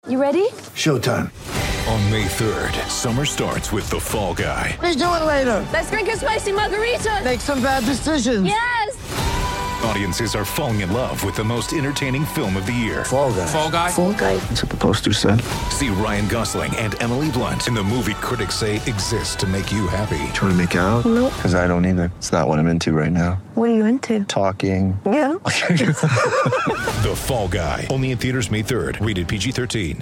You ready? Showtime. On May 3rd, summer starts with The Fall Guy. Let's do it later. Let's drink a spicy margarita. Make some bad decisions. Yes! Audiences are falling in love with the most entertaining film of the year. Fall Guy. Fall Guy? Fall guy. That's what the poster said. See Ryan Gosling and Emily Blunt in the movie critics say exists to make you happy. Trying to make it out? Nope. Because I don't either. It's not what I'm into right now. What are you into? Talking. Yeah. The Fall Guy. Only in theaters May 3rd. Rated PG-13.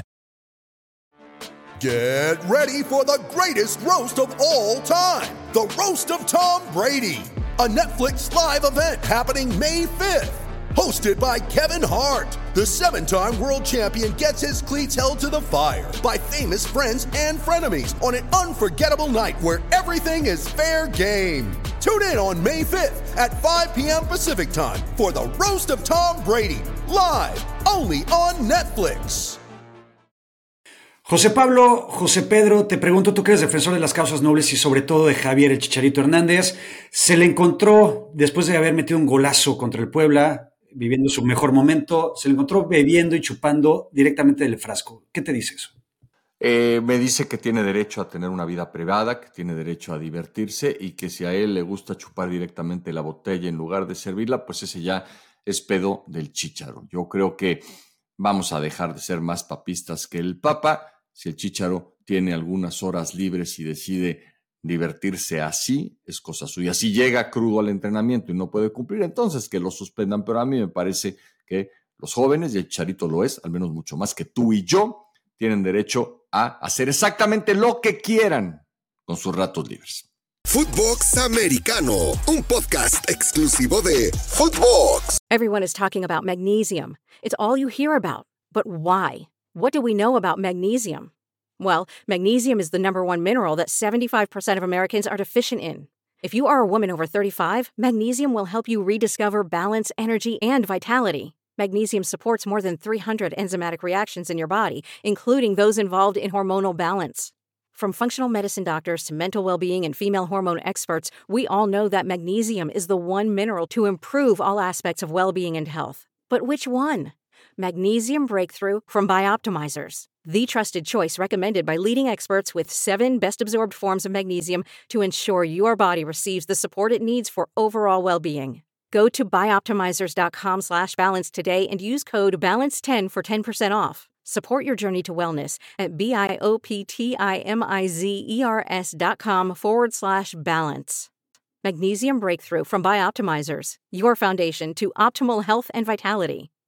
Get ready for the greatest roast of all time. The Roast of Tom Brady. A Netflix live event happening May 5th. Hosted by Kevin Hart. The 7-time world champion gets his cleats held to the fire by famous friends and frenemies on an unforgettable night where everything is fair game. Tune in on May 5th at 5 p.m. Pacific time for the Roast of Tom Brady. Live only on Netflix. José Pablo, José Pedro, te pregunto, tú que eres defensor de las causas nobles y sobre todo de Javier el Chicharito Hernández, se le encontró, después de haber metido un golazo contra el Puebla, viviendo su mejor momento, se le encontró bebiendo y chupando directamente del frasco. ¿Qué te dice eso? Me dice que tiene derecho a tener una vida privada, que tiene derecho a divertirse y que si a él le gusta chupar directamente la botella en lugar de servirla, pues ese ya es pedo del chícharo. Yo creo que vamos a dejar de ser más papistas que el Papa. Si el Chícharo tiene algunas horas libres y decide divertirse así, es cosa suya. Si llega crudo al entrenamiento y no puede cumplir, entonces que lo suspendan. Pero a mí me parece que los jóvenes, y el Chicharito lo es, al menos mucho más que tú y yo, tienen derecho a hacer exactamente lo que quieran con sus ratos libres. Footbox Americano, un podcast exclusivo de Footbox. Everyone is talking about magnesium. It's all you hear about. But why? What do we know about magnesium? Well, magnesium is the number one mineral that 75% of Americans are deficient in. If you are a woman over 35, magnesium will help you rediscover balance, energy, and vitality. Magnesium supports more than 300 enzymatic reactions in your body, including those involved in hormonal balance. From functional medicine doctors to mental well-being and female hormone experts, we all know that magnesium is the one mineral to improve all aspects of well-being and health. But which one? Magnesium Breakthrough from Bioptimizers, the trusted choice recommended by leading experts with 7 best-absorbed forms of magnesium to ensure your body receives the support it needs for overall well-being. Go to bioptimizers.com/balance today and use code BALANCE10 for 10% off. Support your journey to wellness at bioptimizers.com/balance. Magnesium Breakthrough from Bioptimizers, your foundation to optimal health and vitality.